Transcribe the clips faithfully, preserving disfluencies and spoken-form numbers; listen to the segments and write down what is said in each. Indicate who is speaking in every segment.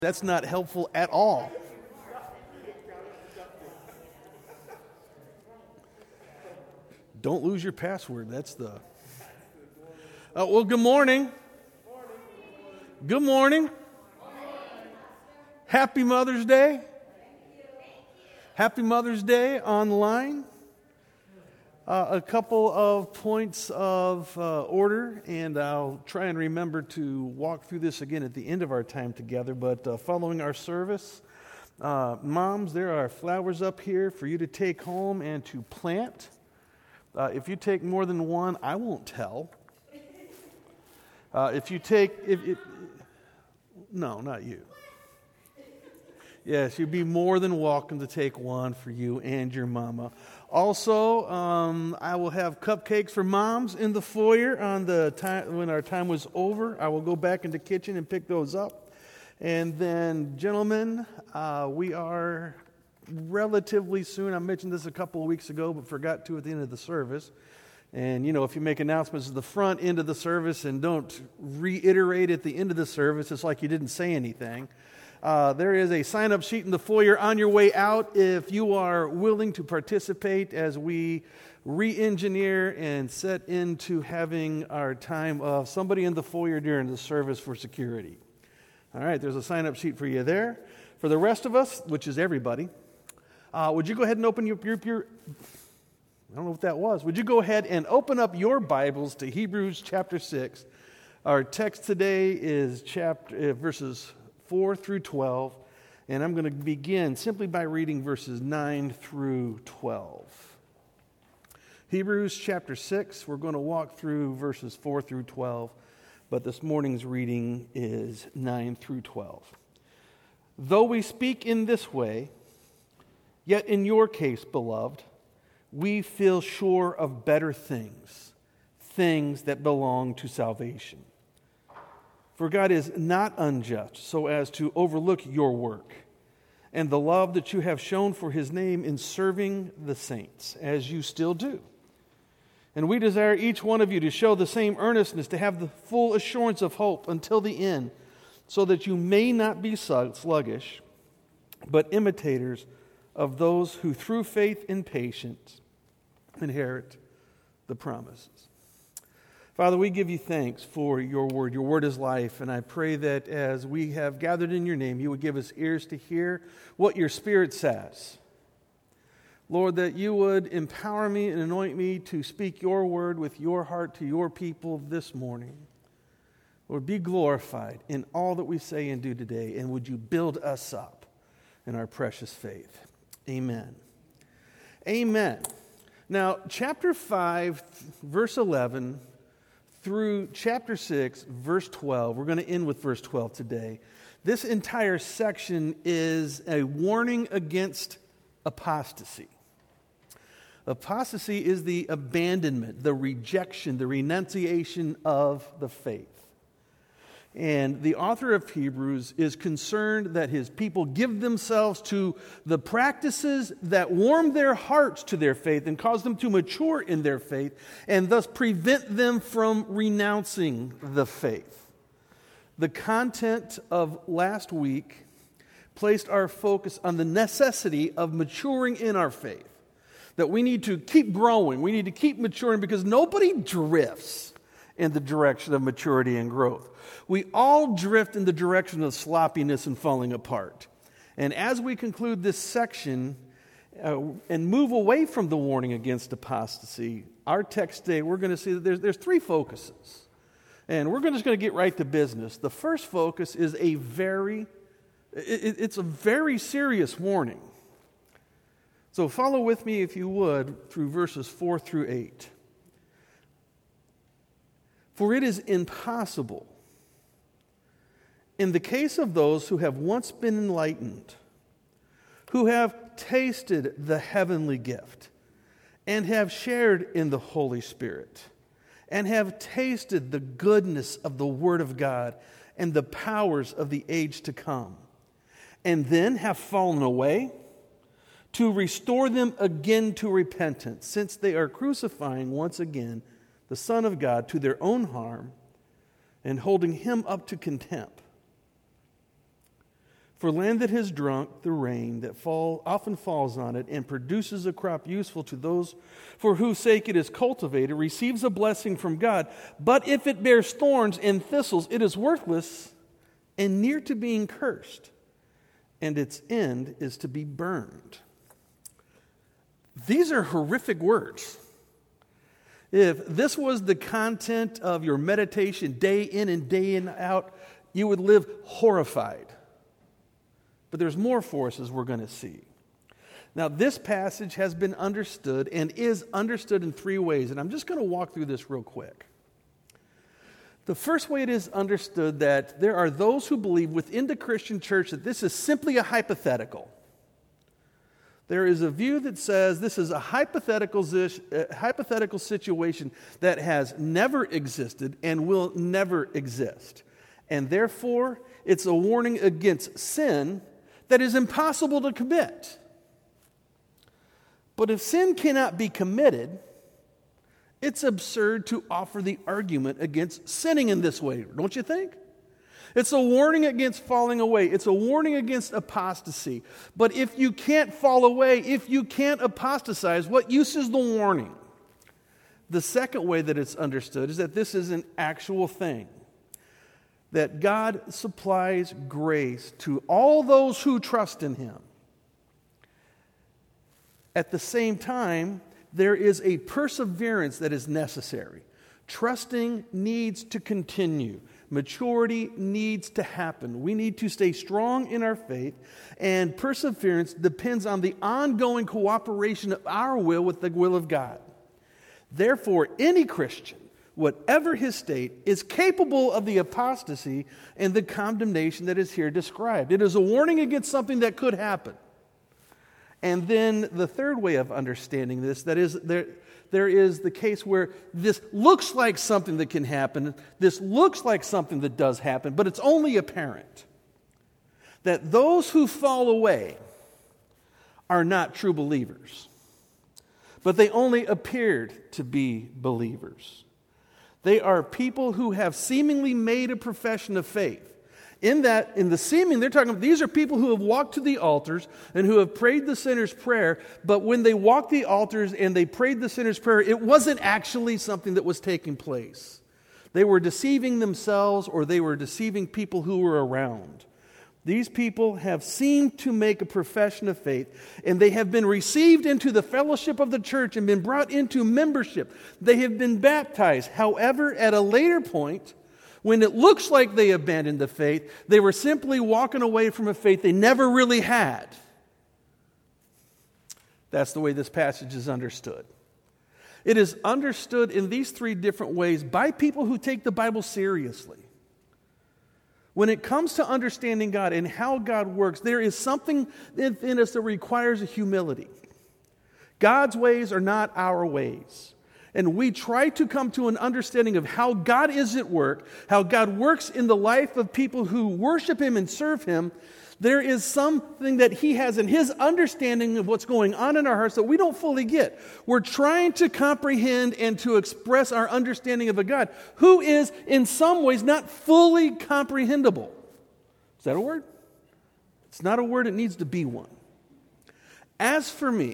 Speaker 1: That's not helpful at all. Don't lose your password. That's the... Uh, well, good morning. Good morning. Happy Mother's Day. Happy Mother's Day online. Uh, a couple of points of uh, order, and I'll try and remember to walk through this again at the end of our time together. But uh, following our service, uh, moms, there are flowers up here for you to take home and to plant. Uh, if you take more than one, I won't tell. Uh, if you take, if, if, no, not you. Yes, you'd be more than welcome to take one for you and your mama. Also, um, I will have cupcakes for moms in the foyer on the time when our time was over. I will go back in the kitchen and pick those up. And then, gentlemen, uh, we are relatively soon. I mentioned this a couple of weeks ago, but forgot to at the end of the service. And, you know, if you make announcements at the front end of the service and don't reiterate at the end of the service, it's like you didn't say anything. Uh, there is a sign-up sheet in the foyer on your way out if you are willing to participate as we re-engineer and set into having our time of somebody in the foyer during the service for security. All right, there's a sign-up sheet for you there. For the rest of us, which is everybody, uh, would you go ahead and open your, your, your, I don't know what that was. Would you go ahead and open up your Bibles to Hebrews chapter six. Our text today is chapter uh, verses four through twelve, and I'm going to begin simply by reading verses nine through twelve. Hebrews chapter six, we're going to walk through verses four through twelve, but this morning's reading is nine through twelve. Though we speak in this way, yet in your case, beloved, we feel sure of better things, things that belong to salvation. For God is not unjust so as to overlook your work and the love that you have shown for His name in serving the saints, as you still do. And we desire each one of you to show the same earnestness, to have the full assurance of hope until the end, so that you may not be sluggish, but imitators of those who through faith and patience inherit the promises. Father, we give you thanks for your word. Your word is life, and I pray that as we have gathered in your name, you would give us ears to hear what your Spirit says. Lord, that you would empower me and anoint me to speak your word with your heart to your people this morning. Lord, be glorified in all that we say and do today, and would you build us up in our precious faith. Amen. Amen. Now, chapter five, verse eleven, through chapter six, verse twelve. We're going to end with verse twelve today. This entire section is a warning against apostasy. Apostasy is the abandonment, the rejection, the renunciation of the faith. And the author of Hebrews is concerned that his people give themselves to the practices that warm their hearts to their faith and cause them to mature in their faith, and thus prevent them from renouncing the faith. The content of last week placed our focus on the necessity of maturing in our faith. That we need to keep growing, we need to keep maturing, because nobody drifts in the direction of maturity and growth. We all drift in the direction of sloppiness and falling apart. And as we conclude this section uh, and move away from the warning against apostasy, our text today, we're going to see that there's, there's three focuses. And we're just going to get right to business. The first focus is a very, it, it's a very serious warning. So follow with me, if you would, through verses four through eight. For it is impossible, in the case of those who have once been enlightened, who have tasted the heavenly gift, and have shared in the Holy Spirit, and have tasted the goodness of the Word of God and the powers of the age to come, and then have fallen away, to restore them again to repentance, since they are crucifying once again the Son of God to their own harm and holding him up to contempt. For land that has drunk the rain that fall, often falls on it and produces a crop useful to those for whose sake it is cultivated receives a blessing from God. But if it bears thorns and thistles, it is worthless and near to being cursed, and its end is to be burned. These are horrific words. If this was the content of your meditation day in and day in out, you would live horrified. But there's more for us as we're going to see. Now, this passage has been understood and is understood in three ways, and I'm just going to walk through this real quick. The first way it is understood that there are those who believe within the Christian church that this is simply a hypothetical. There is a view that says this is a hypothetical, a hypothetical situation that has never existed and will never exist. And therefore, it's a warning against sin that is impossible to commit. But if sin cannot be committed, it's absurd to offer the argument against sinning in this way, don't you think? It's a warning against falling away. It's a warning against apostasy. But if you can't fall away, if you can't apostatize, what use is the warning? The second way that it's understood is that this is an actual thing. That God supplies grace to all those who trust in Him. At the same time, there is a perseverance that is necessary. Trusting needs to continue. Maturity needs to happen. We need to stay strong in our faith, and perseverance depends on the ongoing cooperation of our will with the will of God. Therefore, any Christian, whatever his state, is capable of the apostasy and the condemnation that is here described. It is a warning against something that could happen. And then the third way of understanding this, that is, there, there is the case where this looks like something that can happen, this looks like something that does happen, but it's only apparent. That those who fall away are not true believers, but they only appeared to be believers. They are people who have seemingly made a profession of faith. In that, in the seeming, they're talking about, these are people who have walked to the altars and who have prayed the sinner's prayer, but when they walked the altars and they prayed the sinner's prayer, it wasn't actually something that was taking place. They were deceiving themselves, or they were deceiving people who were around. These people have seemed to make a profession of faith, and they have been received into the fellowship of the church and been brought into membership. They have been baptized. However, at a later point, when it looks like they abandoned the faith, they were simply walking away from a faith they never really had. That's the way this passage is understood. It is understood in these three different ways by people who take the Bible seriously. When it comes to understanding God and how God works, there is something in us that requires a humility. God's ways are not our ways. And we try to come to an understanding of how God is at work, how God works in the life of people who worship Him and serve Him. There is something that He has in His understanding of what's going on in our hearts that we don't fully get. We're trying to comprehend and to express our understanding of a God who is in some ways not fully comprehensible. Is that a word? It's not a word, it needs to be one. As for me,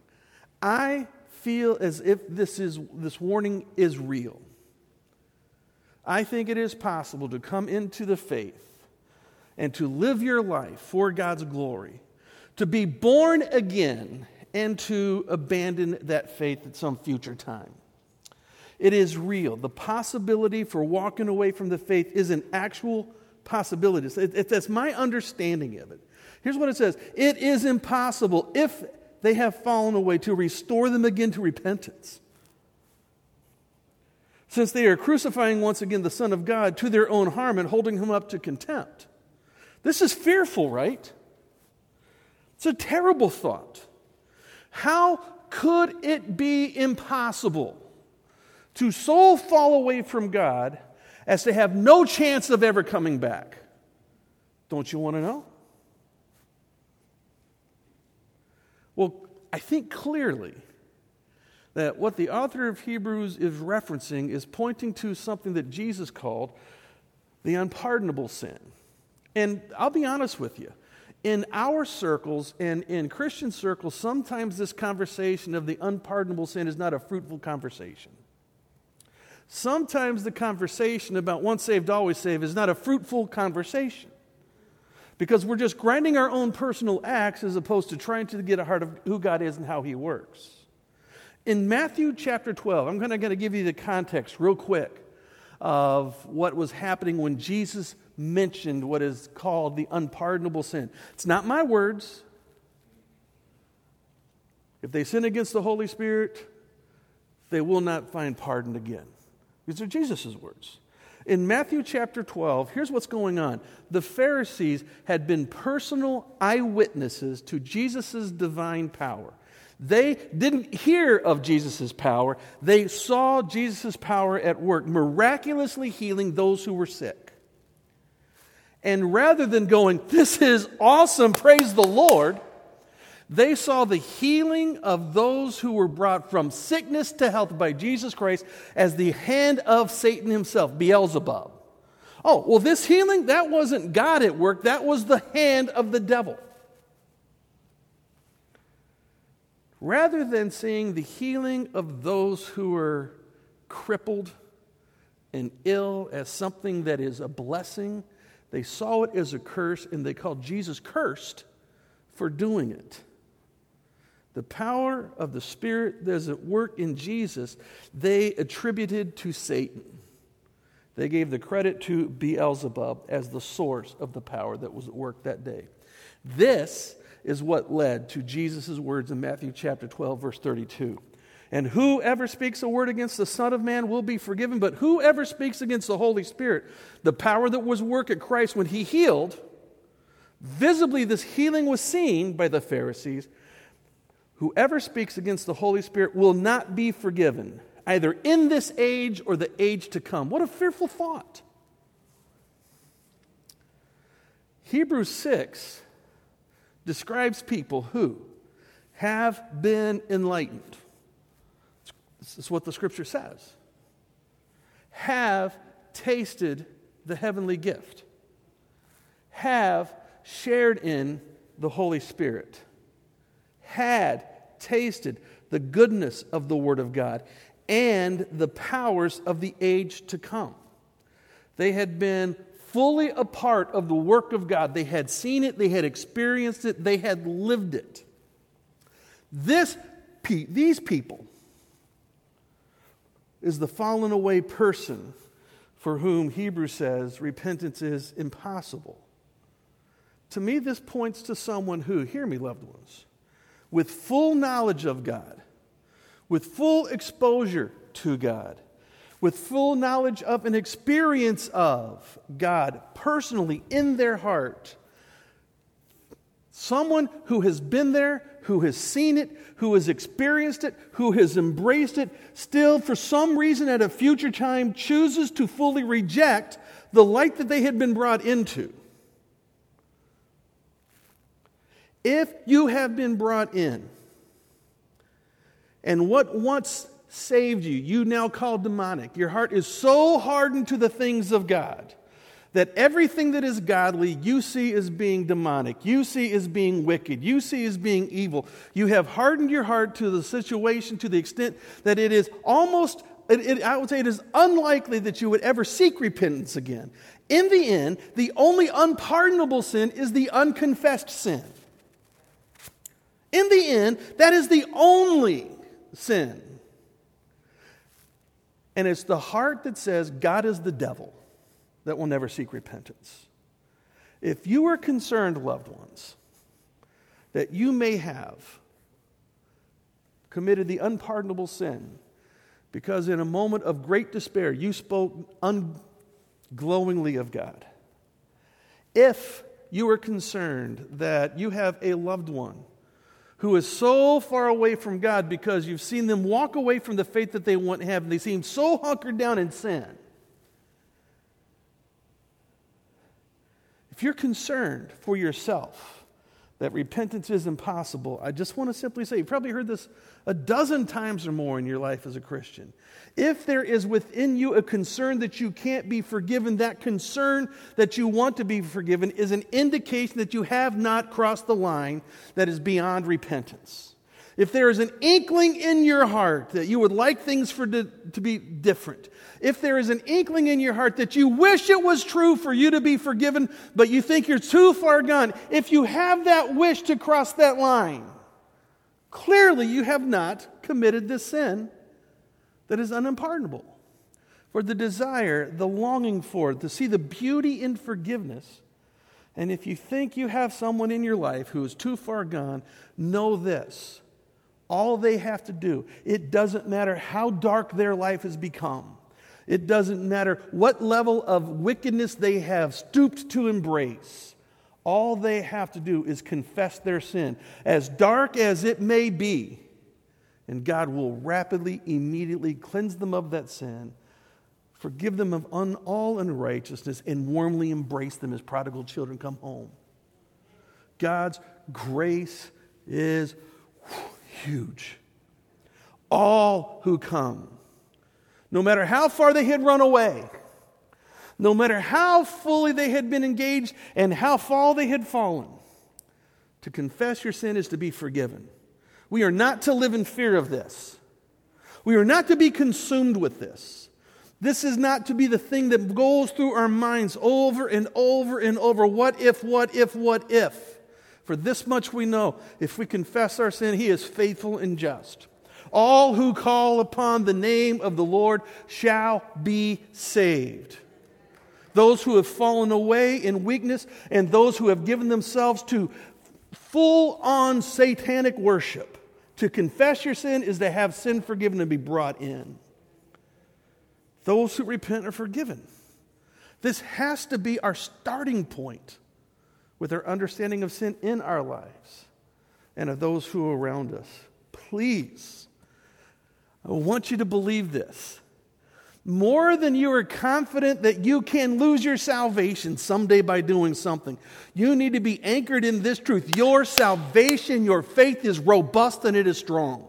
Speaker 1: I feel as if this is this warning is real. I think it is possible to come into the faith and to live your life for God's glory, to be born again and to abandon that faith at some future time. It is real. The possibility for walking away from the faith is an actual possibility. It, it, that's my understanding of it. Here's what it says. It is impossible, if they have fallen away, to restore them again to repentance, since they are crucifying once again the Son of God to their own harm and holding Him up to contempt. This is fearful, right? It's a terrible thought. How could it be impossible to so fall away from God as to have no chance of ever coming back? Don't you want to know? Well, I think clearly that what the author of Hebrews is referencing is pointing to something that Jesus called the unpardonable sin. And I'll be honest with you. In our circles and in Christian circles, sometimes this conversation of the unpardonable sin is not a fruitful conversation. Sometimes the conversation about once saved, always saved is not a fruitful conversation. Because we're just grinding our own personal axe as opposed to trying to get a heart of who God is and how He works. In Matthew chapter twelve, I'm going to give you the context real quick of what was happening when Jesus mentioned what is called the unpardonable sin. It's not my words. If they sin against the Holy Spirit, they will not find pardon again. These are Jesus' words. In Matthew chapter twelve, here's what's going on. The Pharisees had been personal eyewitnesses to Jesus' divine power. They didn't hear of Jesus' power. They saw Jesus' power at work, miraculously healing those who were sick. And rather than going, this is awesome, praise the Lord, they saw the healing of those who were brought from sickness to health by Jesus Christ as the hand of Satan himself, Beelzebub. Oh, well, this healing, that wasn't God at work. That was the hand of the devil. Rather than seeing the healing of those who were crippled and ill as something that is a blessing, they saw it as a curse, and they called Jesus cursed for doing it. The power of the Spirit that is at work in Jesus, they attributed to Satan. They gave the credit to Beelzebub as the source of the power that was at work that day. This is what led to Jesus' words in Matthew chapter twelve, verse thirty-two. And whoever speaks a word against the Son of Man will be forgiven, but whoever speaks against the Holy Spirit, the power that was at work at Christ when He healed, visibly this healing was seen by the Pharisees. Whoever speaks against the Holy Spirit will not be forgiven, either in this age or the age to come. What a fearful thought. Hebrews six describes people who have been enlightened. This is what the Scripture says. Have tasted the heavenly gift. Have shared in the Holy Spirit. Had tasted the goodness of the Word of God and the powers of the age to come. They had been fully a part of the work of God. They had seen it, they had experienced it, they had lived it. This, these people is the fallen away person for whom Hebrews says repentance is impossible. To me, this points to someone who, hear me, loved ones, with full knowledge of God, with full exposure to God, with full knowledge of and experience of God personally in their heart. Someone who has been there, who has seen it, who has experienced it, who has embraced it, still for some reason at a future time chooses to fully reject the light that they had been brought into. If you have been brought in, and what once saved you, you now call demonic, your heart is so hardened to the things of God that everything that is godly you see as being demonic, you see as being wicked, you see as being evil. You have hardened your heart to the situation to the extent that it is almost, it, it, I would say it is unlikely that you would ever seek repentance again. In the end, the only unpardonable sin is the unconfessed sin. In the end, that is the only sin. And it's the heart that says God is the devil that will never seek repentance. If you are concerned, loved ones, that you may have committed the unpardonable sin because in a moment of great despair you spoke unglowingly of God. If you are concerned that you have a loved one who is so far away from God because you've seen them walk away from the faith that they want to have, and they seem so hunkered down in sin. If you're concerned for yourself that repentance is impossible, I just want to simply say, you've probably heard this a dozen times or more in your life as a Christian. If there is within you a concern that you can't be forgiven, that concern that you want to be forgiven is an indication that you have not crossed the line that is beyond repentance. If there is an inkling in your heart that you would like things for to, to be different, if there is an inkling in your heart that you wish it was true for you to be forgiven, but you think you're too far gone, if you have that wish to cross that line, clearly you have not committed this sin that is unpardonable. For the desire, the longing for, to see the beauty in forgiveness, and if you think you have someone in your life who is too far gone, know this. All they have to do, it doesn't matter how dark their life has become. It doesn't matter what level of wickedness they have stooped to embrace. All they have to do is confess their sin, as dark as it may be, and God will rapidly, immediately cleanse them of that sin, forgive them of un- all unrighteousness, and warmly embrace them as prodigal children come home. God's grace is huge. All who come, no matter how far they had run away, no matter how fully they had been engaged and how far they had fallen, to confess your sin is to be forgiven. We are not to live in fear of this. We are not to be consumed with this. This is not to be the thing that goes through our minds over and over and over. What if, what if, what if? For this much we know, if we confess our sin, He is faithful and just. All who call upon the name of the Lord shall be saved. Those who have fallen away in weakness and those who have given themselves to full-on satanic worship. To confess your sin is to have sin forgiven and be brought in. Those who repent are forgiven. This has to be our starting point with our understanding of sin in our lives and of those who are around us. Please, I want you to believe this. More than you are confident that you can lose your salvation someday by doing something, you need to be anchored in this truth. Your salvation, your faith is robust and it is strong.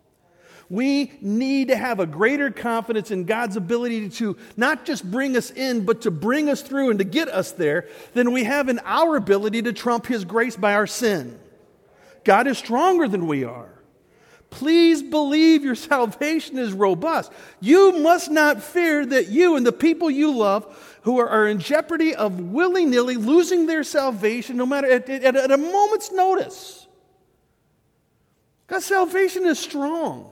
Speaker 1: We need to have a greater confidence in God's ability to not just bring us in, but to bring us through and to get us there than we have in our ability to trump His grace by our sin. God is stronger than we are. Please believe your salvation is robust. You must not fear that you and the people you love who are, are in jeopardy of willy-nilly losing their salvation no matter at, at, at a moment's notice. God's salvation is strong.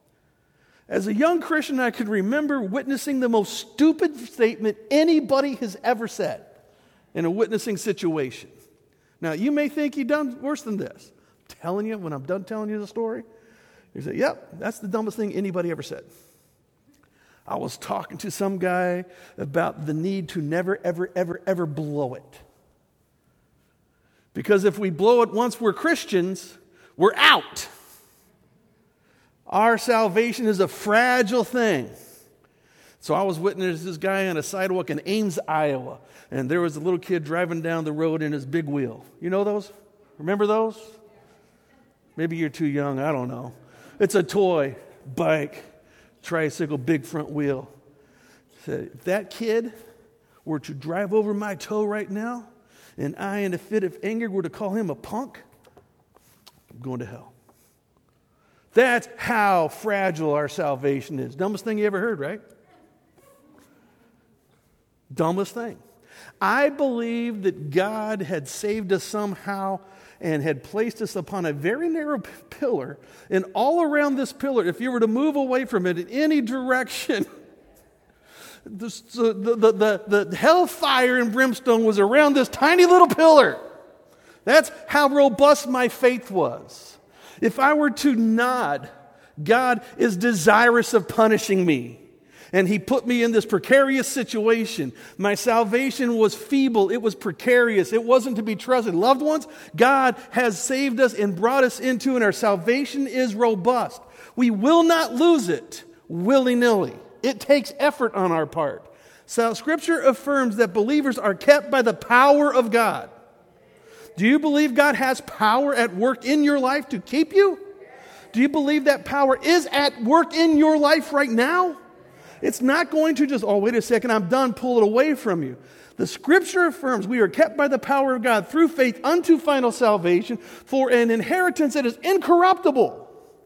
Speaker 1: As a young Christian, I could remember witnessing the most stupid statement anybody has ever said in a witnessing situation. Now, you may think you've done worse than this. I'm telling you, when I'm done telling you the story, you say, yep, that's the dumbest thing anybody ever said. I was talking to some guy about the need to never, ever, ever, ever blow it. Because if we blow it once we're Christians, we're out. Our salvation is a fragile thing. So I was witnessing this guy on a sidewalk in Ames, Iowa, and there was a little kid driving down the road in his big wheel. You know those? Remember those? Maybe you're too young, I don't know. It's a toy, bike, tricycle, big front wheel. Said, if that kid were to drive over my toe right now, and I, in a fit of anger, were to call him a punk, I'm going to hell. That's how fragile our salvation is. Dumbest thing you ever heard, right? Dumbest thing. I believe that God had saved us somehow and had placed us upon a very narrow p- pillar. And all around this pillar, if you were to move away from it in any direction, the, the, the, the, the hellfire and brimstone was around this tiny little pillar. That's how robust my faith was. If I were to nod, God is desirous of punishing me. And He put me in this precarious situation. My salvation was feeble. It was precarious. It wasn't to be trusted. Loved ones, God has saved us and brought us into, and our salvation is robust. We will not lose it willy-nilly. It takes effort on our part. So Scripture affirms that believers are kept by the power of God. Do you believe God has power at work in your life to keep you? Do you believe that power is at work in your life right now? It's not going to just, oh, wait a second, I'm done, pull it away from you. The Scripture affirms we are kept by the power of God through faith unto final salvation for an inheritance that is incorruptible.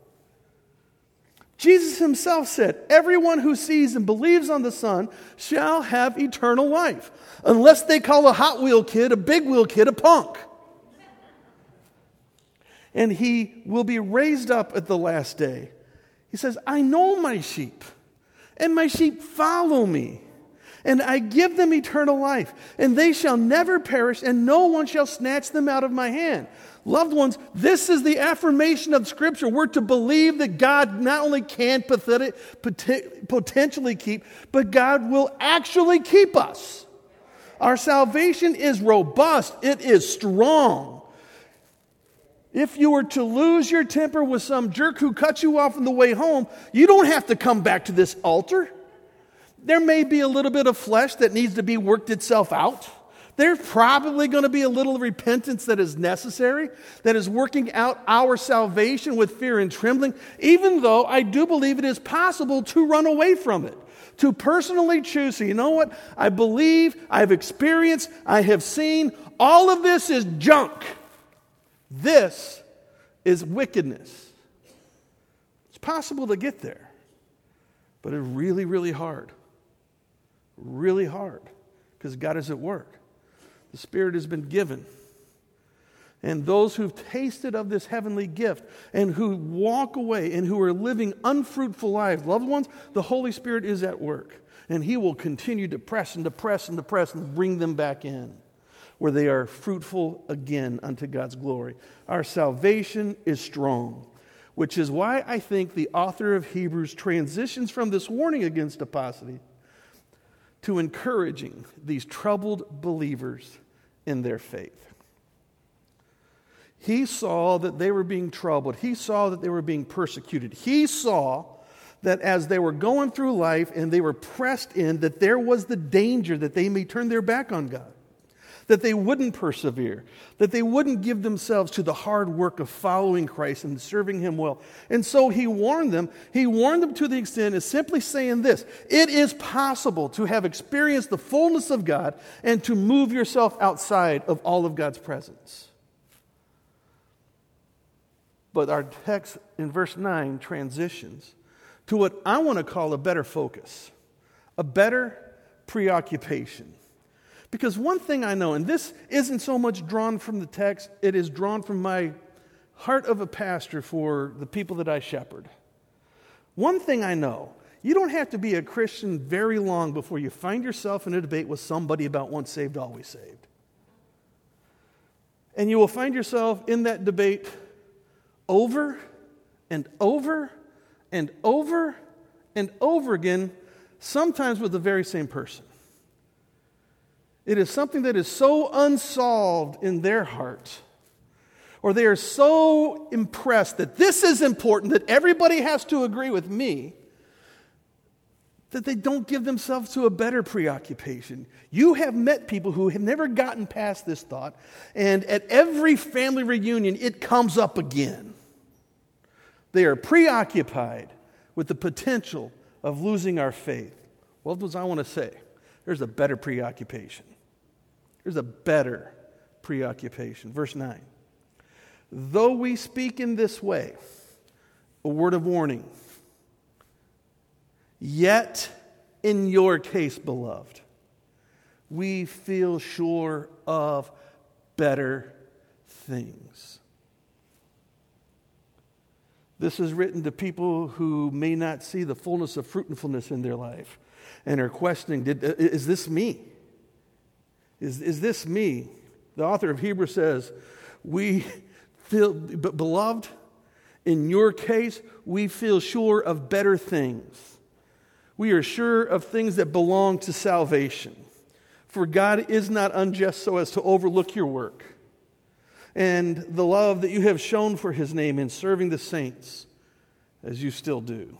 Speaker 1: Jesus himself said, everyone who sees and believes on the Son shall have eternal life, unless they call a Hot Wheel kid, a Big Wheel kid, a punk. And he will be raised up at the last day. He says, I know my sheep, and my sheep follow me. And I give them eternal life, and they shall never perish, and no one shall snatch them out of my hand. Loved ones, this is the affirmation of Scripture. We're to believe that God not only can pathetic, potentially keep, but God will actually keep us. Our salvation is robust. It is strong. If you were to lose your temper with some jerk who cut you off on the way home, you don't have to come back to this altar. There may be a little bit of flesh that needs to be worked itself out. There's probably going to be a little repentance that is necessary, that is working out our salvation with fear and trembling, even though I do believe it is possible to run away from it, to personally choose. So you know what? I believe, I've experienced, I have seen, all of this is junk. This is wickedness. It's possible to get there, but it's really, really hard. Really hard, because God is at work. The Spirit has been given. And those who've tasted of this heavenly gift and who walk away and who are living unfruitful lives, loved ones, the Holy Spirit is at work. And He will continue to press and to press and to press and bring them back in where they are fruitful again unto God's glory. Our salvation is strong, which is why I think the author of Hebrews transitions from this warning against apostasy to encouraging these troubled believers in their faith. He saw that they were being troubled. He saw that they were being persecuted. He saw that as they were going through life and they were pressed in, that there was the danger that they may turn their back on God, that they wouldn't persevere, that they wouldn't give themselves to the hard work of following Christ and serving Him well. And so He warned them. He warned them to the extent of simply saying this: it is possible to have experienced the fullness of God and to move yourself outside of all of God's presence. But our text in verse nine transitions to what I want to call a better focus, a better preoccupation. Because one thing I know, and this isn't so much drawn from the text, it is drawn from my heart of a pastor for the people that I shepherd. One thing I know, you don't have to be a Christian very long before you find yourself in a debate with somebody about once saved, always saved. And you will find yourself in that debate over and over and over and over again, sometimes with the very same person. It is something that is so unsolved in their heart, or they are so impressed that this is important, that everybody has to agree with me, that they don't give themselves to a better preoccupation. You have met people who have never gotten past this thought, and at every family reunion, it comes up again. They are preoccupied with the potential of losing our faith. Well, what I want to say, there's a better preoccupation. There's a better preoccupation. Verse nine. Though we speak in this way, a word of warning, yet in your case, beloved, we feel sure of better things. This is written to people who may not see the fullness of fruitfulness in their life and are questioning, Did, is this me? Is, is this me? The author of Hebrews says, we feel, but beloved, in your case, we feel sure of better things. We are sure of things that belong to salvation. For God is not unjust so as to overlook your work and the love that you have shown for His name in serving the saints, as you still do.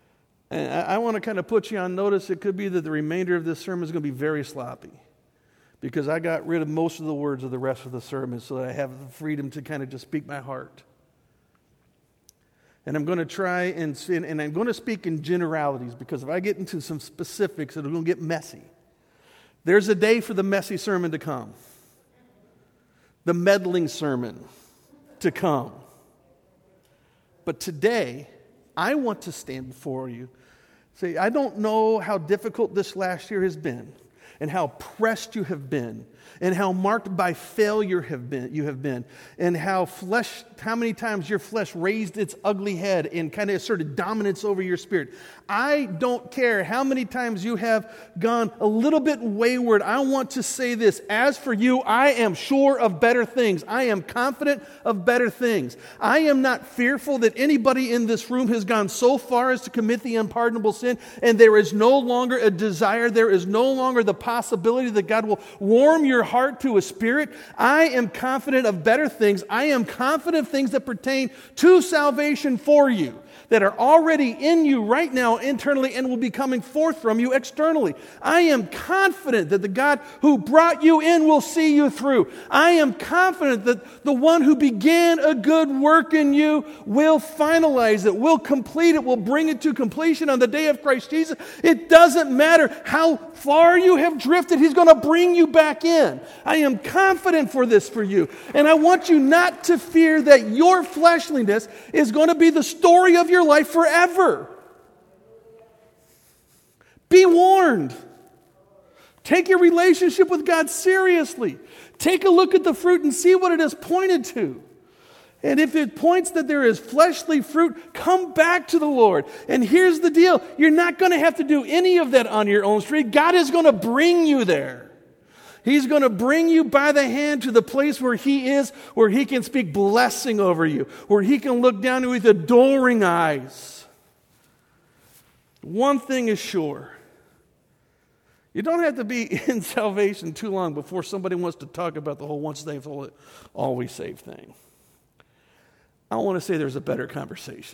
Speaker 1: And I, I want to kind of put you on notice. It could be that the remainder of this sermon is going to be very sloppy, because I got rid of most of the words of the rest of the sermon so that I have the freedom to kind of just speak my heart. And I'm going to try and, and I'm going to speak in generalities, because if I get into some specifics, it's going to get messy. There's a day for the messy sermon to come. The meddling sermon to come. But today, I want to stand before you. Say, I don't know how difficult this last year has been, and how pressed you have been, and how marked by failure have been you have been, and how flesh, how many times your flesh raised its ugly head and kind of asserted dominance over your spirit. I don't care how many times you have gone a little bit wayward. I want to say this: as for you, I am sure of better things. I am confident of better things. I am not fearful that anybody in this room has gone so far as to commit the unpardonable sin, and there is no longer a desire, there is no longer the possibility that God will warm your heart to a spirit. I am confident of better things. I am confident of things that pertain to salvation for you, that are already in you right now internally and will be coming forth from you externally. I am confident that the God who brought you in will see you through. I am confident that the one who began a good work in you will finalize it, will complete it, will bring it to completion on the day of Christ Jesus. It doesn't matter how far you have drifted, He's going to bring you back in. I am confident for this for you. And I want you not to fear that your fleshliness is going to be the story of your life forever. Be warned. Take your relationship with God seriously. Take a look at the fruit and see what it is pointed to. And if it points that there is fleshly fruit, come back to the Lord. And here's the deal: you're not going to have to do any of that on your own strength. God is going to bring you there. He's going to bring you by the hand to the place where He is, where He can speak blessing over you, where He can look down with adoring eyes. One thing is sure: you don't have to be in salvation too long before somebody wants to talk about the whole once saved, always saved thing. I want to say there's a better conversation.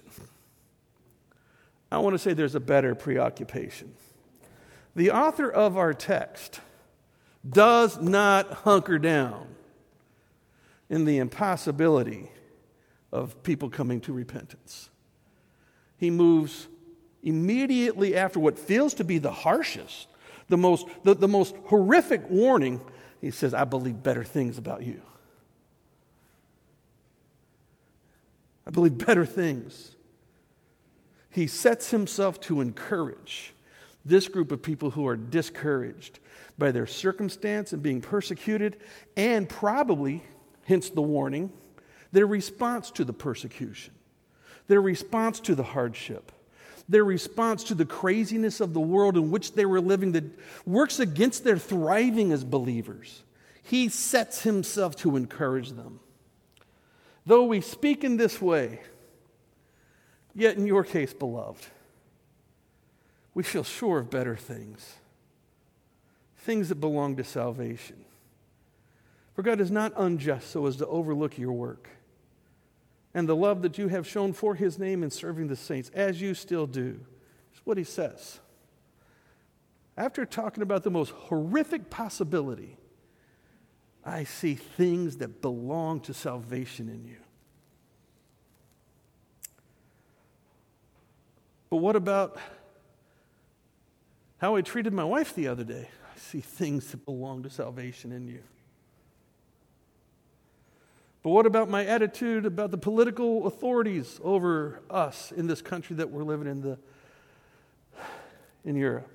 Speaker 1: I want to say there's a better preoccupation. The author of our text does not hunker down in the impossibility of people coming to repentance. He moves immediately after what feels to be the harshest, the most, the, the most horrific warning. He says, I believe better things about you. I believe better things. He sets himself to encourage this group of people who are discouraged by their circumstance and being persecuted, and probably, hence the warning, their response to the persecution, their response to the hardship, their response to the craziness of the world in which they were living that works against their thriving as believers. He sets himself to encourage them. Though we speak in this way, yet in your case, beloved, we feel sure of better things, things that belong to salvation. For God is not unjust so as to overlook your work and the love that you have shown for His name in serving the saints, as you still do. That's what He says. After talking about the most horrific possibility, I see things that belong to salvation in you. But what about how I treated my wife the other day? I see things that belong to salvation in you. But what about my attitude about the political authorities over us in this country that we're living in, the in Europe?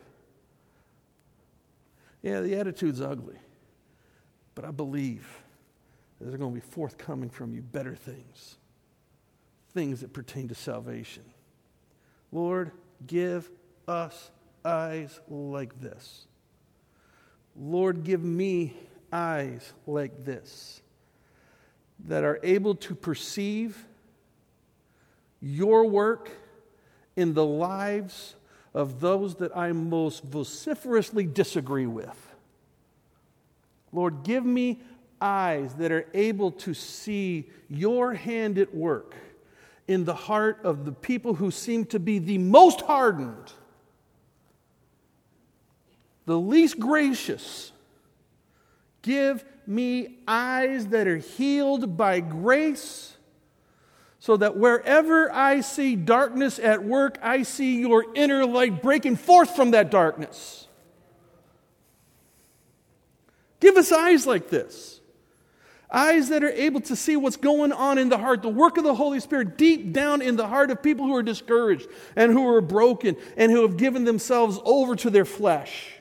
Speaker 1: Yeah, the attitude's ugly. But I believe that there's going to be forthcoming from you better things, things that pertain to salvation. Lord, give us eyes like this. Lord, give me eyes like this, that are able to perceive your work in the lives of those that I most vociferously disagree with. Lord, give me eyes that are able to see your hand at work in the heart of the people who seem to be the most hardened, the least gracious Give me eyes that are healed by grace, so that wherever I see darkness at work, I see your inner light breaking forth from that darkness. Give us eyes like this. Eyes that are able to see what's going on in the heart, the work of the Holy Spirit deep down in the heart of people who are discouraged and who are broken and who have given themselves over to their flesh.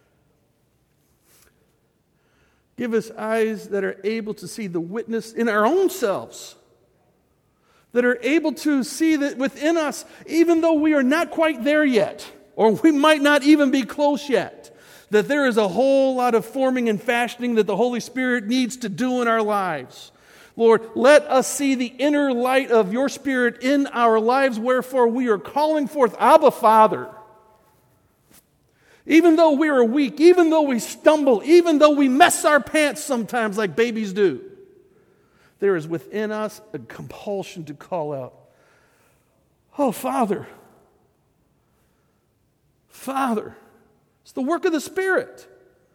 Speaker 1: Give us eyes that are able to see the witness in our own selves, that are able to see that within us, even though we are not quite there yet, or we might not even be close yet, that there is a whole lot of forming and fashioning that the Holy Spirit needs to do in our lives. Lord, let us see the inner light of your Spirit in our lives, wherefore we are calling forth, Abba, Father. Even though we are weak, even though we stumble, even though we mess our pants sometimes like babies do, there is within us a compulsion to call out, oh, Father, Father. It's the work of the Spirit.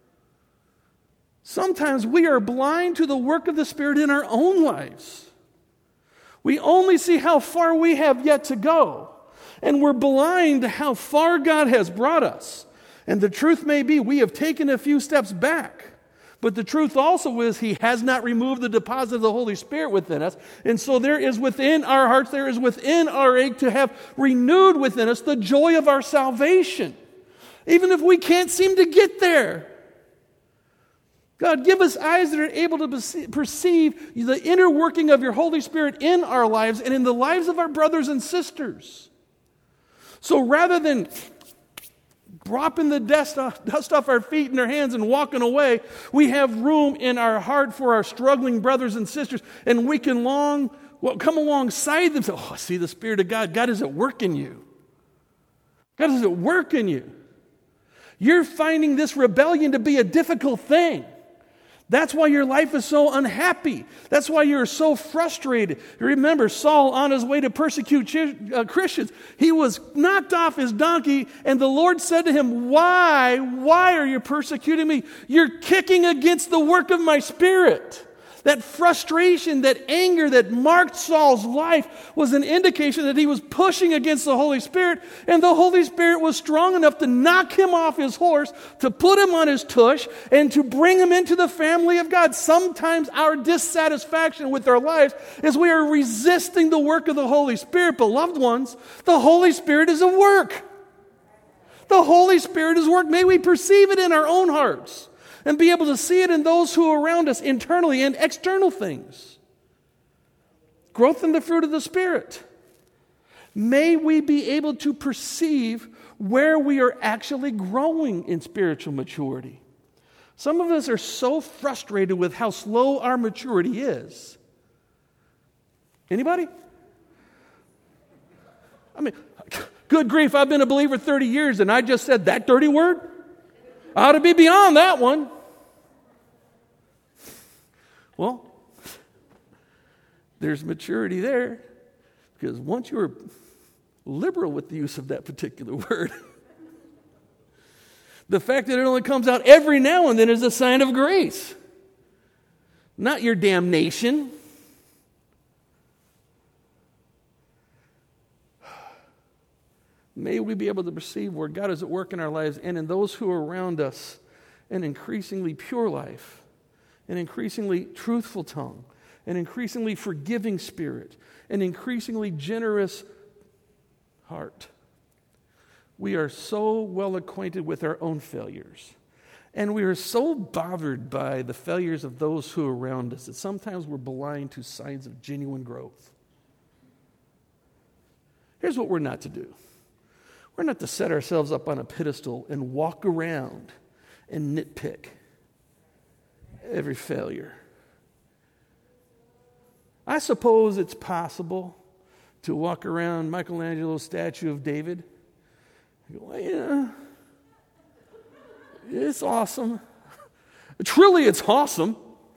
Speaker 1: Sometimes we are blind to the work of the Spirit in our own lives. We only see how far we have yet to go, and we're blind to how far God has brought us. And the truth may be we have taken a few steps back. But the truth also is He has not removed the deposit of the Holy Spirit within us. And so there is within our hearts, there is within our ache to have renewed within us the joy of our salvation. Even if we can't seem to get there. God, give us eyes that are able to perceive the inner working of your Holy Spirit in our lives and in the lives of our brothers and sisters. So rather than dropping the dust off, dust off our feet and our hands and walking away, we have room in our heart for our struggling brothers and sisters, and we can long, well, come alongside them and say, oh, I see the Spirit of God. God is at work in you. God is at work in you. You're finding this rebellion to be a difficult thing. That's why your life is so unhappy. That's why you're so frustrated. Remember, Saul, on his way to persecute Christians, he was knocked off his donkey, and the Lord said to him, why, why are you persecuting me? You're kicking against the work of my Spirit. That frustration, that anger that marked Saul's life was an indication that he was pushing against the Holy Spirit, and the Holy Spirit was strong enough to knock him off his horse, to put him on his tush, and to bring him into the family of God. Sometimes our dissatisfaction with our lives is we are resisting the work of the Holy Spirit. But loved ones, the Holy Spirit is at work. The Holy Spirit is at work. May we perceive it in our own hearts and be able to see it in those who are around us, internally and external things. Growth in the fruit of the Spirit. May we be able to perceive where we are actually growing in spiritual maturity. Some of us are so frustrated with how slow our maturity is. Anybody? I mean, good grief, I've been a believer thirty years and I just said that dirty word? I ought to be beyond that one. Well, there's maturity there, because once you're liberal with the use of that particular word, the fact that it only comes out every now and then is a sign of grace, not your damnation. May we be able to perceive where God is at work in our lives and in those who are around us, an increasingly pure life, an increasingly truthful tongue, an increasingly forgiving spirit, an increasingly generous heart. We are so well acquainted with our own failures, and we are so bothered by the failures of those who are around us that sometimes we're blind to signs of genuine growth. Here's what we're not to do. We're not to set ourselves up on a pedestal and walk around and nitpick every failure. I suppose it's possible to walk around Michelangelo's statue of David and go, well, yeah, it's awesome. Truly, it's awesome.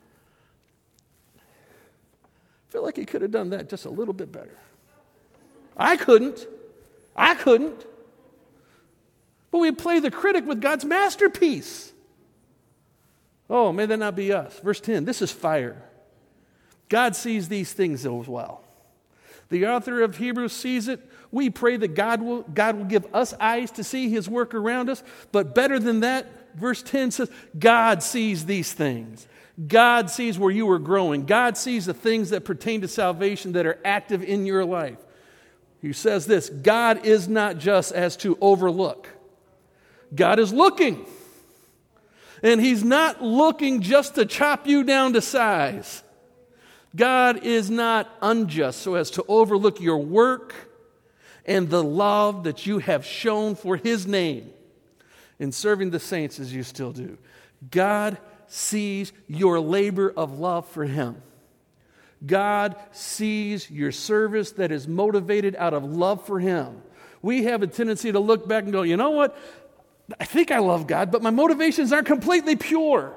Speaker 1: I feel like he could have done that just a little bit better. I couldn't. I couldn't. But we play the critic with God's masterpiece. Oh, may that not be us. Verse ten, this is fire. God sees these things as well. The author of Hebrews sees it. We pray that God will, God will give us eyes to see his work around us. But better than that, verse ten says, God sees these things. God sees where you are growing. God sees the things that pertain to salvation that are active in your life. He says this, God is not just as to overlook. God is looking. And he's not looking just to chop you down to size. God is not unjust so as to overlook your work and the love that you have shown for his name in serving the saints as you still do. God sees your labor of love for him. God sees your service that is motivated out of love for him. We have a tendency to look back and go, you know what? I think I love God, but my motivations aren't completely pure.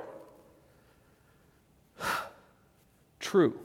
Speaker 1: True.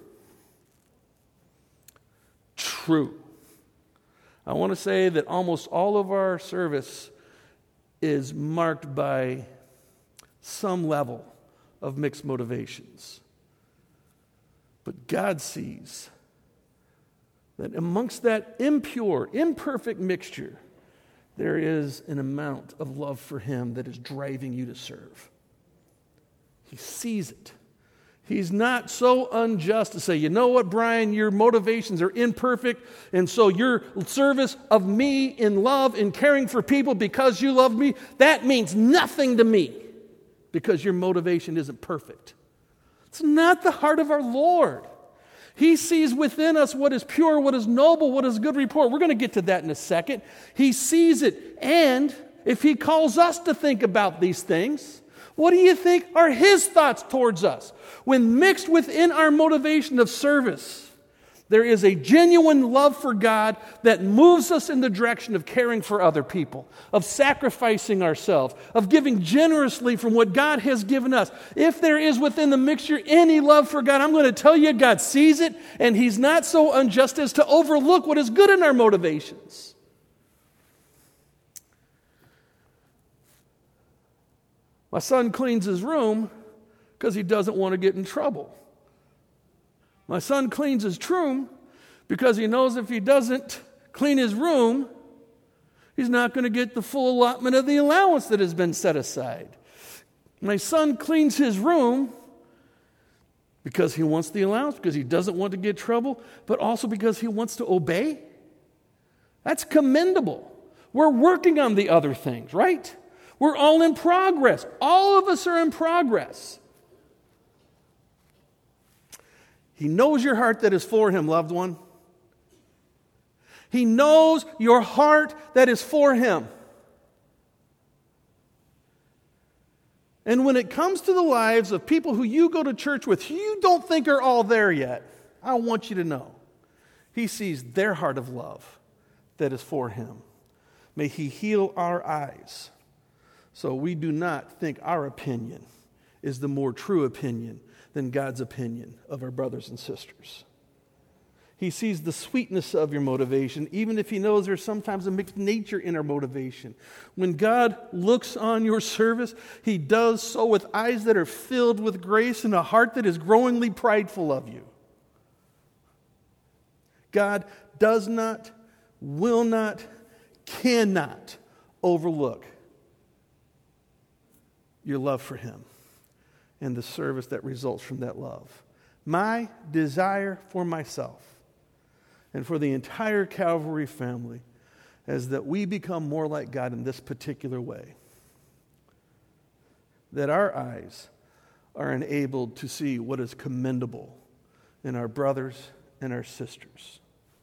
Speaker 1: True. I want to say that almost all of our service is marked by some level of mixed motivations. But God sees that amongst that impure, imperfect mixture, there is an amount of love for him that is driving you to serve. He sees it. He's not so unjust to say, you know what, Brian, your motivations are imperfect, and so your service of me in love and caring for people because you love me, that means nothing to me because your motivation isn't perfect. It's not the heart of our Lord. He sees within us what is pure, what is noble, what is good report. We're going to get to that in a second. He sees it, and if he calls us to think about these things, what do you think are his thoughts towards us? When mixed within our motivation of service, there is a genuine love for God that moves us in the direction of caring for other people, of sacrificing ourselves, of giving generously from what God has given us. If there is within the mixture any love for God, I'm going to tell you, God sees it, and he's not so unjust as to overlook what is good in our motivations. My son cleans his room because he doesn't want to get in trouble. My son cleans his room because he knows if he doesn't clean his room, he's not going to get the full allotment of the allowance that has been set aside. My son cleans his room because he wants the allowance, because he doesn't want to get in trouble, but also because he wants to obey. That's commendable. We're working on the other things, right? We're all in progress. All of us are in progress. He knows your heart that is for him, loved one. He knows your heart that is for him. And when it comes to the lives of people who you go to church with, who you don't think are all there yet, I want you to know, he sees their heart of love that is for him. May he heal our eyes, so we do not think our opinion is the more true opinion than God's opinion of our brothers and sisters. He sees the sweetness of your motivation, even if he knows there's sometimes a mixed nature in our motivation. When God looks on your service, he does so with eyes that are filled with grace and a heart that is growingly prideful of you. God does not, will not, cannot overlook your love for him and the service that results from that love. My desire for myself and for the entire Calvary family is that we become more like God in this particular way. That our eyes are enabled to see what is commendable in our brothers and our sisters.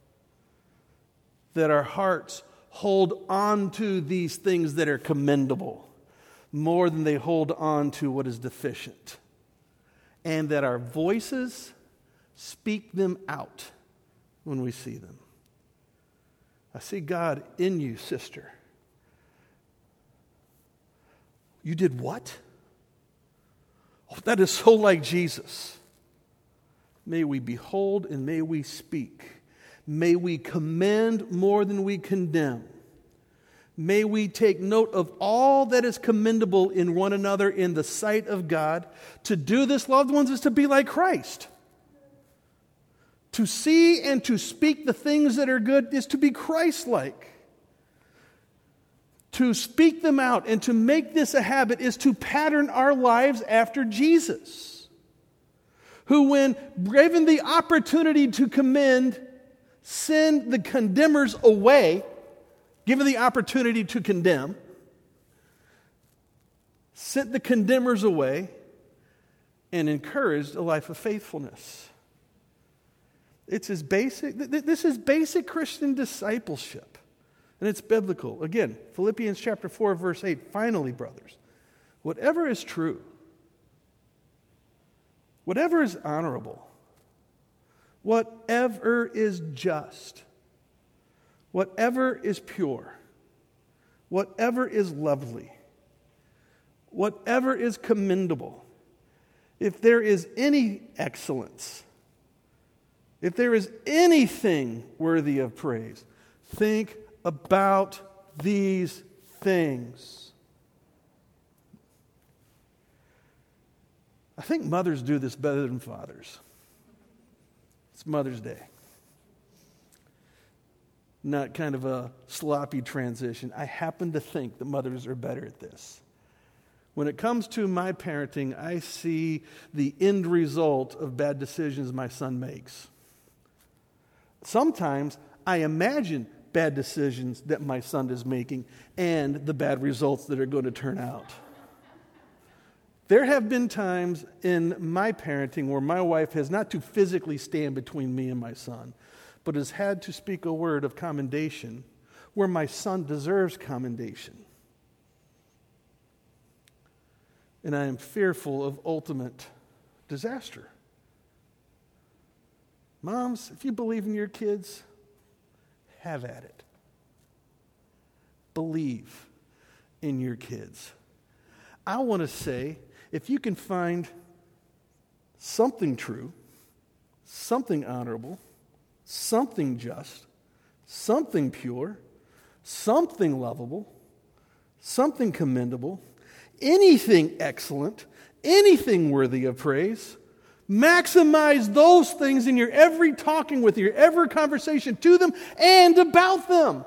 Speaker 1: That our hearts hold on to these things that are commendable more than they hold on to what is deficient. And that our voices speak them out when we see them. I see God in you, sister. You did what? Oh, that is so like Jesus. May we behold and may we speak. May we commend more than we condemn. May we take note of all that is commendable in one another in the sight of God. To do this, loved ones, is to be like Christ. To see and to speak the things that are good is to be Christ-like. To speak them out and to make this a habit is to pattern our lives after Jesus, who, when given the opportunity to commend, send the condemners away, given the opportunity to condemn, sent the condemners away and encouraged a life of faithfulness. It's as basic, this is basic Christian discipleship. And it's biblical. Again, Philippians chapter four, verse eight. Finally, brothers, whatever is true, whatever is honorable, whatever is just, whatever is pure, whatever is lovely, whatever is commendable, if there is any excellence, if there is anything worthy of praise, think about these things. I think mothers do this better than fathers. It's Mother's Day. Not kind of a sloppy transition. I happen to think that mothers are better at this. When it comes to my parenting, I see the end result of bad decisions my son makes. Sometimes I imagine bad decisions that my son is making and the bad results that are going to turn out. There have been times in my parenting where my wife has not to physically stand between me and my son, but has had to speak a word of commendation where my son deserves commendation. And I am fearful of ultimate disaster. Moms, if you believe in your kids, have at it. Believe in your kids. I want to say, if you can find something true, something honorable, something just, something pure, something lovable, something commendable, anything excellent, anything worthy of praise, maximize those things in your every talking with your every conversation to them and about them.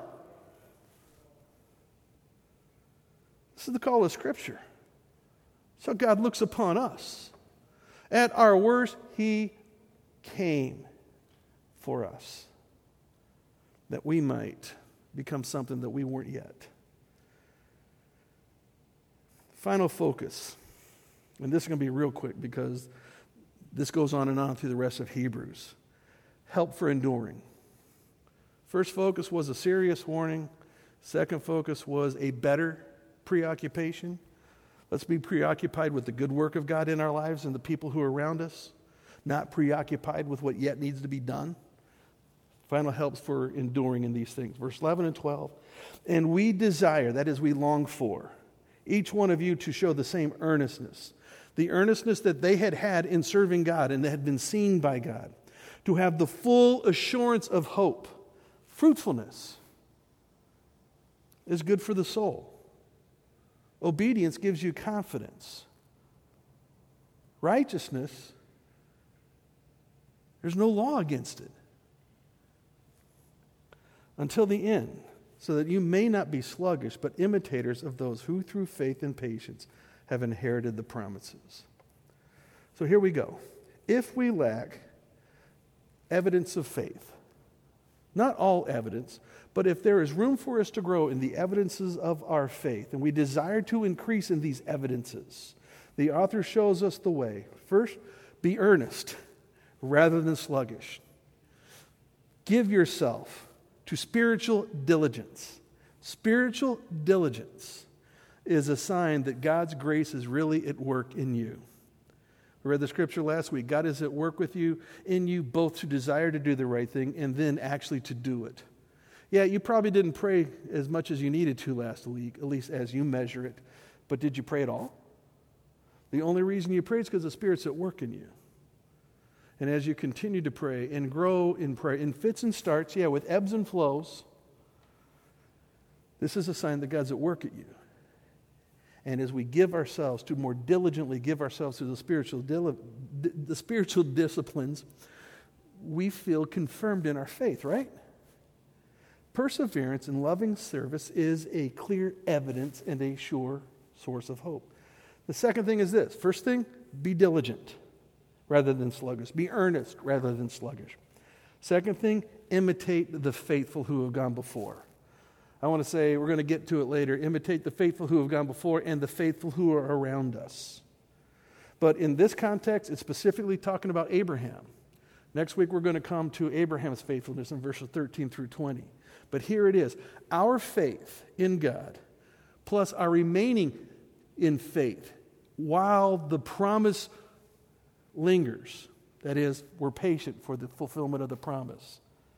Speaker 1: This is the call of Scripture. So God looks upon us. At our worst, He came for us, that we might become something that we weren't yet. Final focus, and this is going to be real quick because this goes on and on through the rest of Hebrews. Help for enduring. First focus was a serious warning. Second focus was a better preoccupation. Let's be preoccupied with the good work of God in our lives and the people who are around us, not preoccupied with what yet needs to be done. Final helps for enduring in these things. Verse eleven and twelve. And we desire, that is, we long for, each one of you to show the same earnestness, the earnestness that they had had in serving God and that had been seen by God, to have the full assurance of hope. Fruitfulness is good for the soul. Obedience gives you confidence. Righteousness, there's no law against it. Until the end, so that you may not be sluggish, but imitators of those who through faith and patience have inherited the promises. So here we go. If we lack evidence of faith, not all evidence, but if there is room for us to grow in the evidences of our faith, and we desire to increase in these evidences, the author shows us the way. First, be earnest rather than sluggish. Give yourself to spiritual diligence. Spiritual diligence is a sign that God's grace is really at work in you. We read the scripture last week. God is at work with you, in you, both to desire to do the right thing and then actually to do it. Yeah, you probably didn't pray as much as you needed to last week, at least as you measure it. But did you pray at all? The only reason you prayed is because the Spirit's at work in you. And as you continue to pray and grow in prayer, in fits and starts, yeah, with ebbs and flows, This is a sign that God's at work at you. And as we give ourselves to more diligently give ourselves to the spiritual dili- the spiritual disciplines, we feel confirmed in our faith, right? Perseverance in loving service is a clear evidence and a sure source of hope. The second thing is this. First thing, be diligent rather than sluggish. Be earnest rather than sluggish. Second thing, imitate the faithful who have gone before. I want to say, we're going to get to it later, imitate the faithful who have gone before and the faithful who are around us. But in this context, it's specifically talking about Abraham. Next week, we're going to come to Abraham's faithfulness in verses thirteen through twenty. But here it is. Our faith in God, plus our remaining in faith, while the promise lingers, that is, we're patient for the fulfillment of the promise,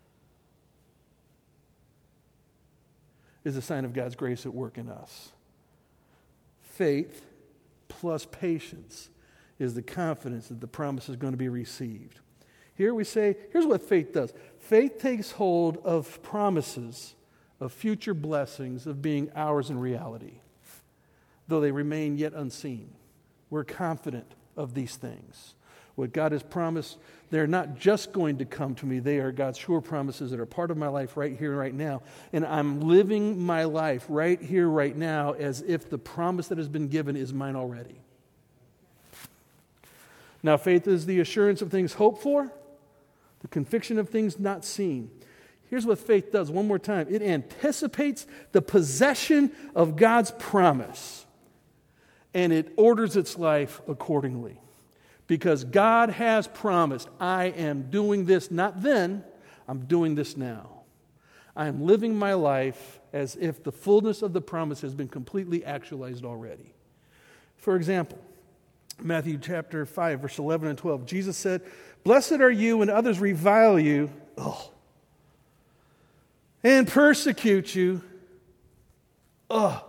Speaker 1: is a sign of God's grace at work in us. Faith plus patience is the confidence that the promise is going to be received. Here we say, here's what faith does. Faith takes hold of promises of future blessings of being ours in reality, though they remain yet unseen. We're confident of these things. What God has promised, they're not just going to come to me. They are God's sure promises that are part of my life right here, right now. And I'm living my life right here, right now, as if the promise that has been given is mine already. Now, faith is the assurance of things hoped for, the conviction of things not seen. Here's what faith does, one more time. It anticipates the possession of God's promise, and it orders its life accordingly. Because God has promised, I am doing this not then, I'm doing this now. I am living my life as if the fullness of the promise has been completely actualized already. For example, Matthew chapter five, verse eleven and twelve, Jesus said, "Blessed are you when others revile you oh, and persecute you oh,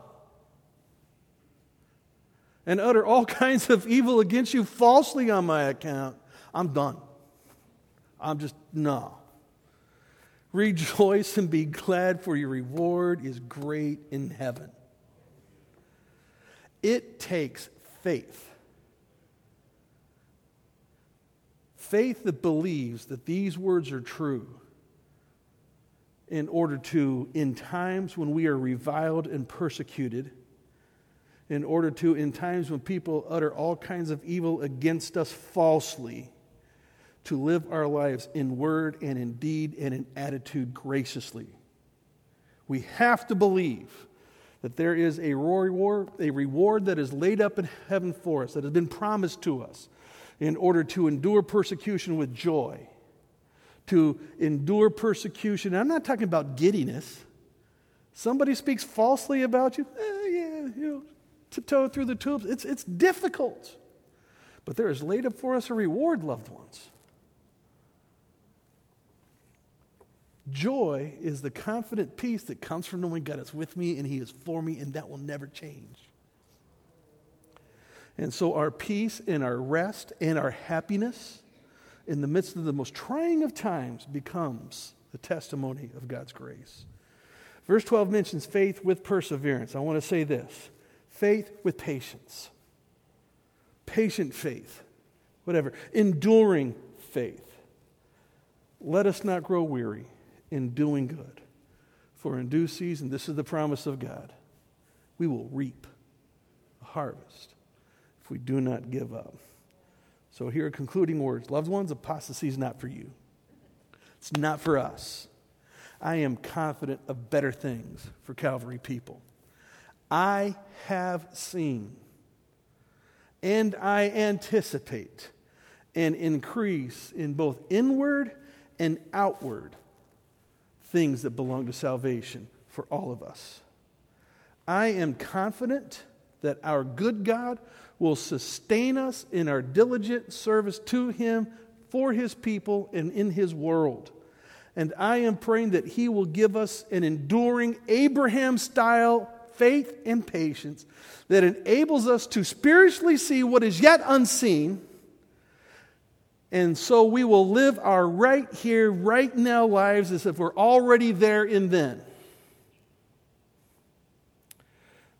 Speaker 1: and utter all kinds of evil against you falsely on my account." I'm done. I'm just, no. Rejoice and be glad, for your reward is great in heaven. It takes faith. Faith that believes that these words are true in order to, in times when we are reviled and persecuted, in order to, in times when people utter all kinds of evil against us falsely, to live our lives in word and in deed and in attitude graciously. We have to believe that there is a reward, a reward that is laid up in heaven for us, that has been promised to us, in order to endure persecution with joy. To endure persecution. I'm not talking about giddiness. Somebody speaks falsely about you, eh, yeah, you know, tiptoe through the tulips. It's, it's difficult. But there is laid up for us a reward, loved ones. Joy is the confident peace that comes from knowing God is with me and He is for me, and that will never change. And so our peace and our rest and our happiness in the midst of the most trying of times becomes the testimony of God's grace. Verse twelve mentions faith with perseverance. I want to say this. Faith with patience. Patient faith. Whatever. Enduring faith. Let us not grow weary in doing good. For in due season, this is the promise of God, we will reap a harvest if we do not give up. So here are concluding words. Loved ones, apostasy is not for you. It's not for us. I am confident of better things for Calvary people. I have seen and I anticipate an increase in both inward and outward things that belong to salvation for all of us. I am confident that our good God will sustain us in our diligent service to Him, for His people, and in His world. And I am praying that He will give us an enduring Abraham-style faith and patience that enables us to spiritually see what is yet unseen. And so we will live our right here, right now lives as if we're already there and then.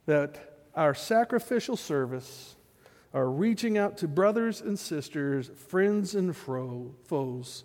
Speaker 1: that our sacrificial service, our reaching out to brothers and sisters, friends and fro, foes,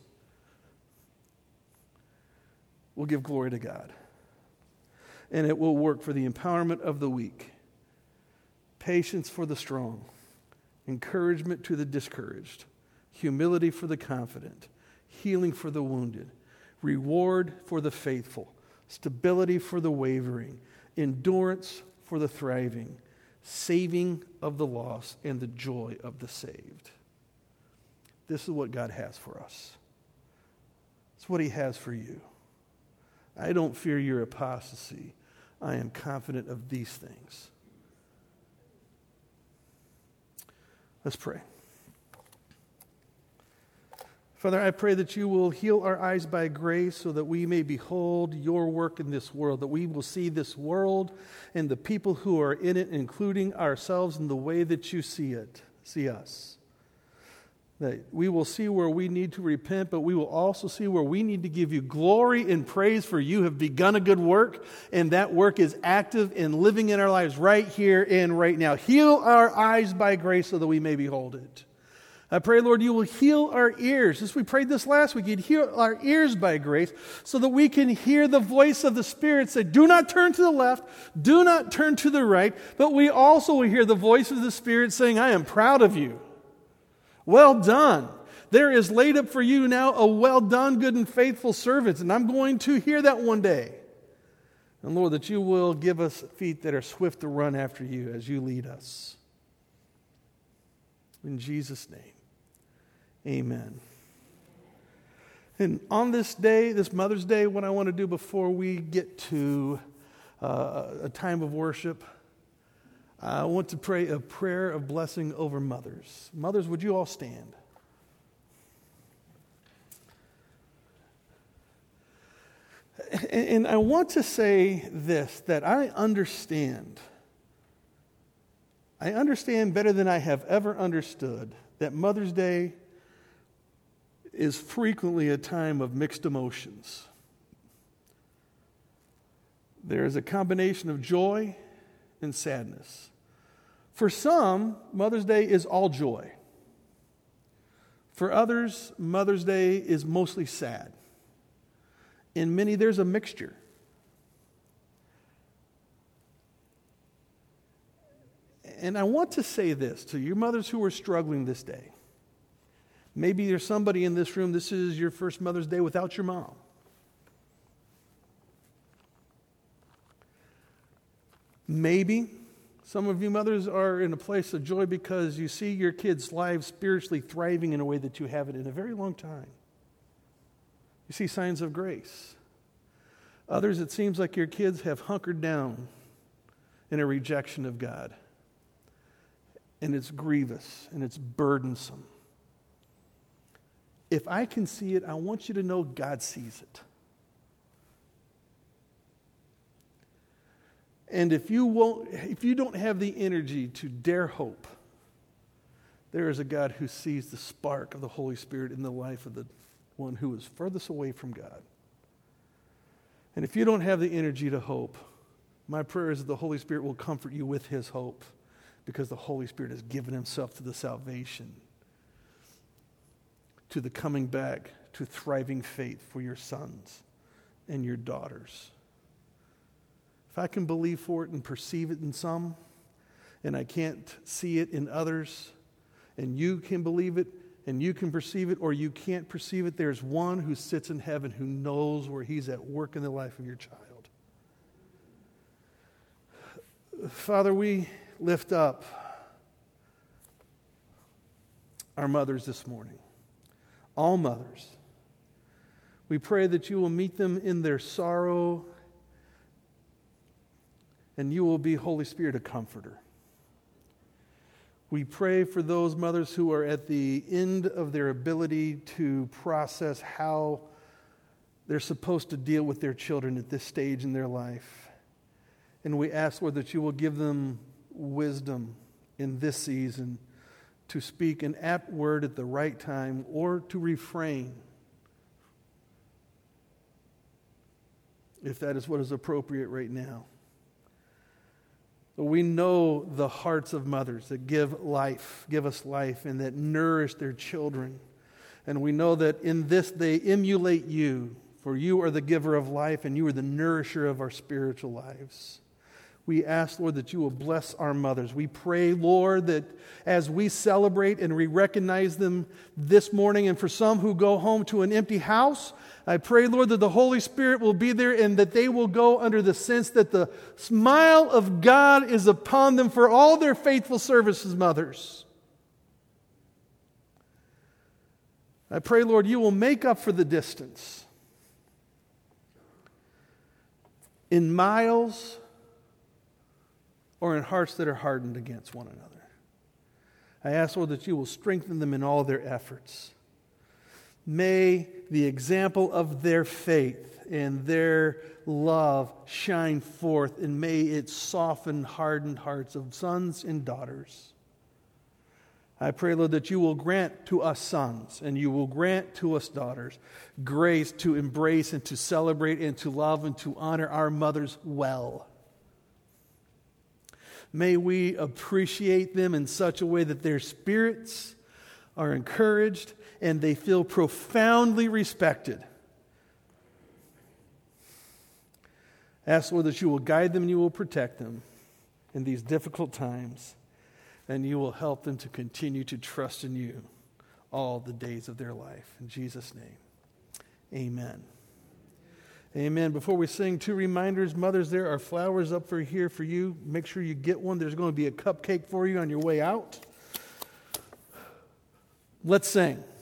Speaker 1: will give glory to God. And it will work for the empowerment of the weak, patience for the strong, encouragement to the discouraged, humility for the confident, healing for the wounded, reward for the faithful, stability for the wavering, endurance for the thriving, saving of the lost, and the joy of the saved. This is what God has for us. It's what He has for you. I don't fear your apostasy. I am confident of these things. Let's pray. Father, I pray that you will heal our eyes by grace so that we may behold your work in this world, that we will see this world and the people who are in it, including ourselves, in the way that you see it, see us. That we will see where we need to repent, but we will also see where we need to give you glory and praise, for you have begun a good work, and that work is active and living in our lives right here and right now. Heal our eyes by grace so that we may behold it. I pray, Lord, you will heal our ears. As we prayed this last week, you'd heal our ears by grace so that we can hear the voice of the Spirit say, do not turn to the left, do not turn to the right, but we also will hear the voice of the Spirit saying, I am proud of you. Well done. There is laid up for you now a well done, good and faithful servant, and I'm going to hear that one day. And Lord, that you will give us feet that are swift to run after you as you lead us. In Jesus' name. Amen. And on this day, this Mother's Day, what I want to do before we get to uh, a time of worship, I want to pray a prayer of blessing over mothers. Mothers, would you all stand? And I want to say this, that I understand. I understand better than I have ever understood that Mother's Day is frequently a time of mixed emotions. There is a combination of joy and sadness. For some, Mother's Day is all joy. For others, Mother's Day is mostly sad. In many, there's a mixture. And I want to say this to you mothers who are struggling this day. Maybe there's somebody in this room, this is your first Mother's Day without your mom. Maybe some of you mothers are in a place of joy because you see your kids' lives spiritually thriving in a way that you haven't in a very long time. You see signs of grace. Others, it seems like your kids have hunkered down in a rejection of God. And it's grievous and it's burdensome. If I can see it, I want you to know God sees it. And if you won't, if you don't have the energy to dare hope, there is a God who sees the spark of the Holy Spirit in the life of the one who is furthest away from God. And if you don't have the energy to hope, my prayer is that the Holy Spirit will comfort you with His hope, because the Holy Spirit has given Himself to the salvation, to the coming back to thriving faith for your sons and your daughters. If I can believe for it and perceive it in some, and I can't see it in others, and you can believe it and you can perceive it, or you can't perceive it, there's one who sits in heaven who knows where He's at work in the life of your child. Father, we lift up our mothers this morning. All mothers. We pray that you will meet them in their sorrow, and you will be, Holy Spirit, a comforter. We pray for those mothers who are at the end of their ability to process how they're supposed to deal with their children at this stage in their life. And we ask, Lord, that you will give them wisdom in this season to speak an apt word at the right time, or to refrain if that is what is appropriate right now. We know the hearts of mothers that give life, give us life, and that nourish their children. And we know that in this they emulate you, for you are the giver of life and you are the nourisher of our spiritual lives. We ask, Lord, that you will bless our mothers. We pray, Lord, that as we celebrate and we recognize them this morning, and for some who go home to an empty house, I pray, Lord, that the Holy Spirit will be there and that they will go under the sense that the smile of God is upon them for all their faithful service as mothers. I pray, Lord, you will make up for the distance in miles or in hearts that are hardened against one another. I ask, Lord, that you will strengthen them in all their efforts. May the example of their faith and their love shine forth, and may it soften hardened hearts of sons and daughters. I pray, Lord, that you will grant to us sons and you will grant to us daughters grace to embrace and to celebrate and to love and to honor our mothers well. May we appreciate them in such a way that their spirits are encouraged and they feel profoundly respected. Ask, Lord, that you will guide them and you will protect them in these difficult times, and you will help them to continue to trust in you all the days of their life. In Jesus' name, amen. Amen. Before we sing, two reminders. Mothers, there are flowers up for here for you. Make sure you get one. There's going to be a cupcake for you on your way out. Let's sing.